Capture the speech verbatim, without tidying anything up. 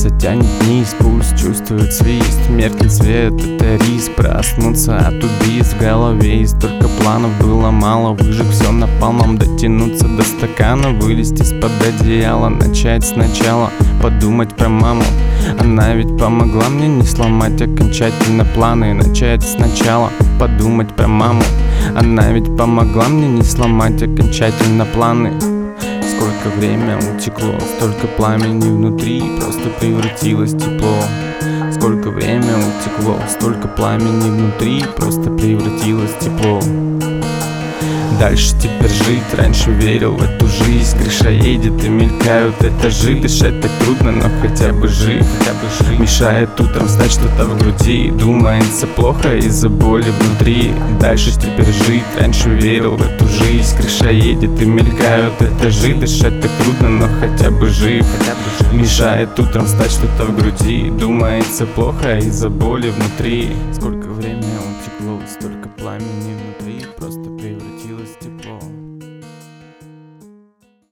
сердце тянет вниз, пульс чувствует свист. Меркнет свет, это риск проснуться от убийств в голове. И столько планов было мало, выжег все напалмом. Дотянуться до стакана, вылезти из-под одеяла, начать сначала, подумать про маму. Она ведь помогла мне не сломать окончательно планы. Начать сначала, подумать про маму. Она ведь помогла мне не сломать окончательно планы. Сколько время утекло, столько пламени внутри просто превратилось в тепло. Сколько время утекло, столько пламени внутри просто превратилось в тепло. Дальше теперь жить, раньше верил в эту жизнь. Крыша едет и мелькают этажи. Дышать так трудно, но хотя бы жив, хотя бы жив. Мешает утром встать что-то в груди. Думается плохо из-за боли внутри. Дальше теперь жить, раньше верил в эту жизнь. Крыша едет и мелькают этажи. Дышать так трудно, но хотя бы жив, хотя бы жив. Мешает утром встать что-то в груди. Думается плохо из-за боли внутри. Сколько